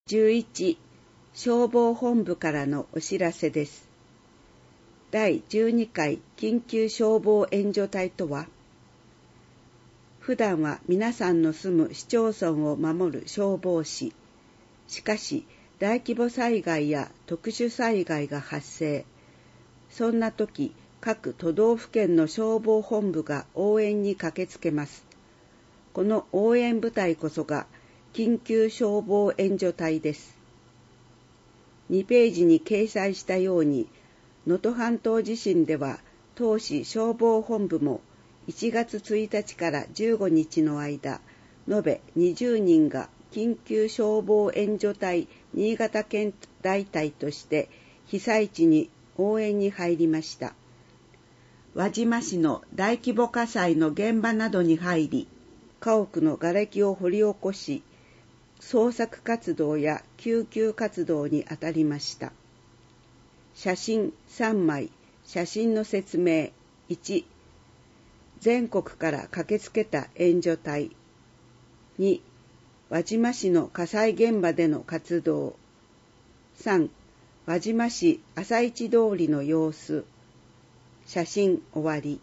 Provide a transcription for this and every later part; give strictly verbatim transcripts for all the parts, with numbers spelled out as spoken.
じゅういち消防本部からのお知らせです。だいじゅうにかい緊急消防援助隊とは、普段は皆さんの住む市町村を守る消防士。しかし、大規模災害や特殊災害が発生。そんな時、各都道府県の消防本部が応援に駆けつけます。この応援部隊こそが緊急消防援助隊です。にページに掲載したように、能登半島地震では当市消防本部もいちがつついたちからじゅうごにちの間、延べにじゅうにんが緊急消防援助隊新潟県大隊として被災地に応援に入りました。輪島市の大規模火災の現場などに入り、家屋の瓦礫を掘り起こし、捜索活動や救急活動に当たりました。写真さんまい、写真の説明。いち、全国から駆けつけた援助隊。に、輪島市の火災現場での活動。さん、輪島市朝市通りの様子。写真終わり。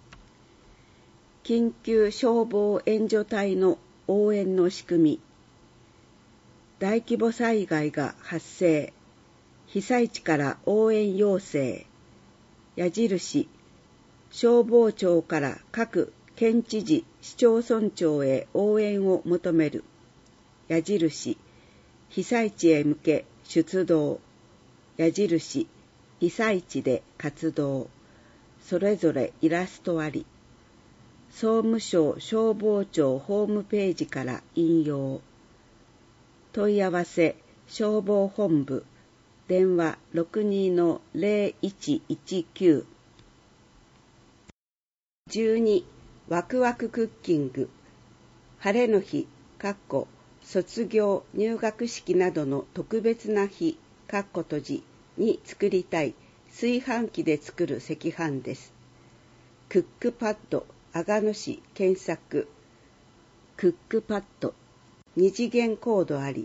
緊急消防援助隊の応援の仕組み。大規模災害が発生。被災地から応援要請。矢印。消防庁から各県知事、市町村長へ応援を求める。矢印。被災地へ向け出動。矢印。被災地で活動。それぞれイラストあり。総務省消防庁ホームページから引用。問い合わせ消防本部電話 ろくにのゼロいちいちきゅう。じゅうにワクワククッキング。晴れの日かっこ卒業入学式などの特別な日かっこ閉じに作りたい炊飯器で作る赤飯です。クックパッド阿賀野市検索。クックパッド二次元コードあり。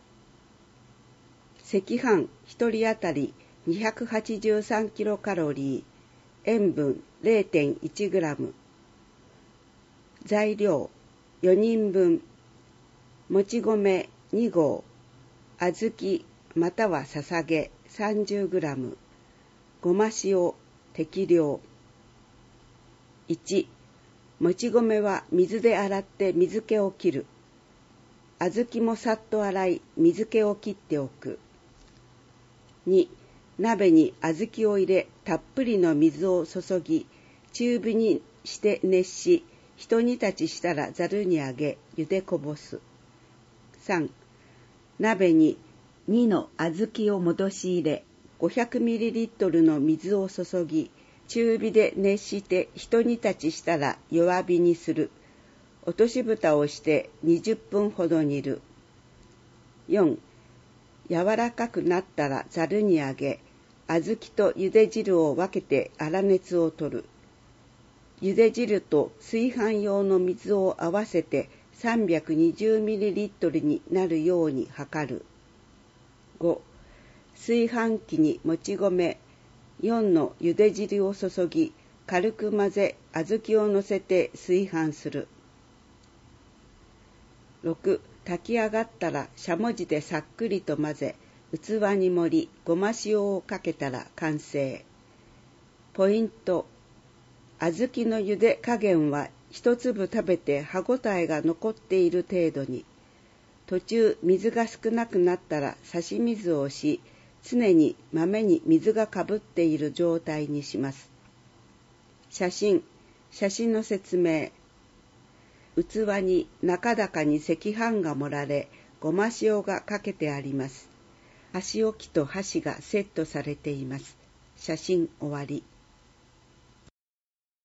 赤飯ひとり当たりにひゃくはちじゅうさんキロカロリー、塩分 れいてんいちグラム。材料よにんぶん。もち米にごう、小豆またはささげ さんじゅうグラム。ごま塩適量。いち、もち米は水で洗って水気を切る。小豆もさっと洗い水気を切っておく。に、鍋に小豆を入れたっぷりの水を注ぎ中火にして熱し、一煮立ちしたらざるにあげ茹でこぼす。さん、鍋ににの小豆を戻し入れ ごひゃくミリリットル の水を注ぎ中火で熱して一煮立ちしたら弱火にする。落とし蓋をしてにじゅっぷんほど煮る。よん、柔らかくなったらざるにあげ、小豆と茹で汁を分けて粗熱を取る。茹で汁と炊飯用の水を合わせて さんびゃくにじゅうミリリットル になるように量る。ご、炊飯器にもち米よんの茹で汁を注ぎ、軽く混ぜ小豆を乗せて炊飯する。ろく、炊き上がったらしゃもじでさっくりと混ぜ、器に盛り、ごま塩をかけたら完成。ポイント。小豆の茹で加減は一粒食べて歯ごたえが残っている程度に。途中水が少なくなったら差し水をし、常に豆に水がかぶっている状態にします。写真。写真の説明。器に中高に赤飯が盛られ、ごま塩がかけてあります。箸置きと箸がセットされています。写真終わり。